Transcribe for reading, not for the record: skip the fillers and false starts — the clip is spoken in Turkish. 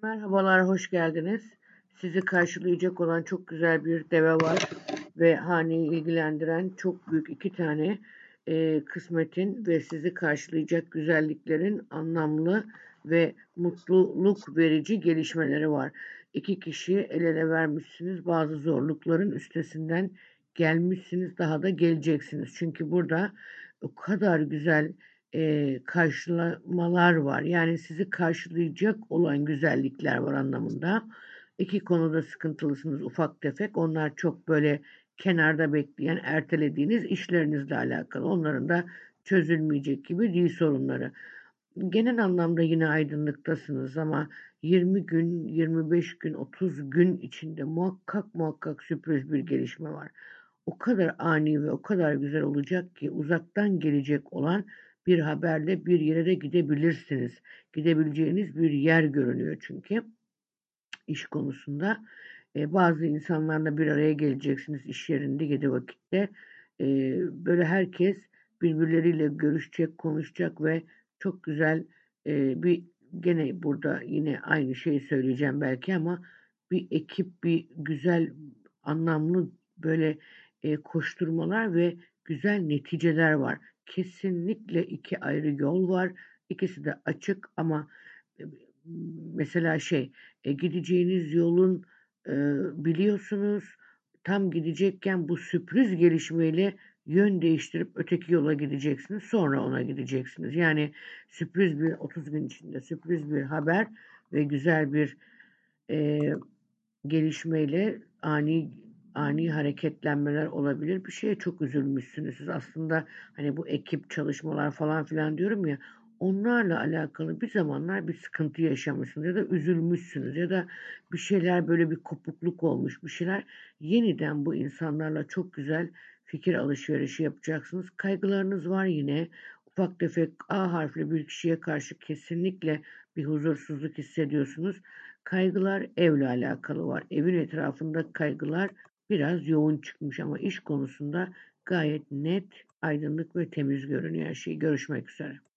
Merhabalar, hoş geldiniz. Sizi karşılayacak olan çok güzel bir deve var ve haneyi ilgilendiren çok büyük iki tane kısmetin ve sizi karşılayacak güzelliklerin anlamlı ve mutluluk verici gelişmeleri var. İki kişi el ele vermişsiniz, bazı zorlukların üstesinden gelmişsiniz, daha da geleceksiniz. Çünkü burada o kadar güzel karşılamalar var. Yani sizi karşılayacak olan güzellikler var anlamında. İki konuda sıkıntılısınız ufak tefek. Onlar çok böyle kenarda bekleyen, ertelediğiniz işlerinizle alakalı. Onların da çözülmeyecek gibi değil sorunları. Genel anlamda yine aydınlıktasınız ama 20 gün, 25 gün, 30 gün içinde muhakkak sürpriz bir gelişme var. O kadar ani ve o kadar güzel olacak ki uzaktan gelecek olan bir haberle bir yere de gidebilirsiniz. Gidebileceğiniz bir yer görünüyor çünkü iş konusunda. Bazı insanlarla bir araya geleceksiniz iş yerinde 7 vakitte. Böyle herkes birbirleriyle görüşecek, konuşacak ve çok güzel bir gene burada yine aynı şeyi söyleyeceğim belki ama bir ekip, bir güzel, anlamlı böyle koşturmalar ve güzel neticeler var. Kesinlikle iki ayrı yol var. İkisi de açık ama e, mesela gideceğiniz yolun biliyorsunuz. Tam gidecekken bu sürpriz gelişmeyle yön değiştirip öteki yola gideceksiniz. Sonra ona gideceksiniz. Yani sürpriz bir 30 gün içinde sürpriz bir haber ve güzel bir eee, gelişmeyle ani hareketlenmeler olabilir. Bir şeye çok üzülmüşsünüz. Siz aslında hani bu ekip çalışmalar falan filan diyorum ya onlarla alakalı bir zamanlar bir sıkıntı yaşamışsınız ya da üzülmüşsünüz ya da bir şeyler böyle bir kopukluk olmuş bir şeyler. Yeniden bu insanlarla çok güzel fikir alışverişi yapacaksınız. Kaygılarınız var yine. Ufak tefek A harfli bir kişiye karşı kesinlikle bir huzursuzluk hissediyorsunuz. Kaygılar evle alakalı var. Evin etrafında kaygılar biraz yoğun çıkmış ama iş konusunda gayet net, aydınlık ve temiz görünüyor her şey. Görüşmek üzere.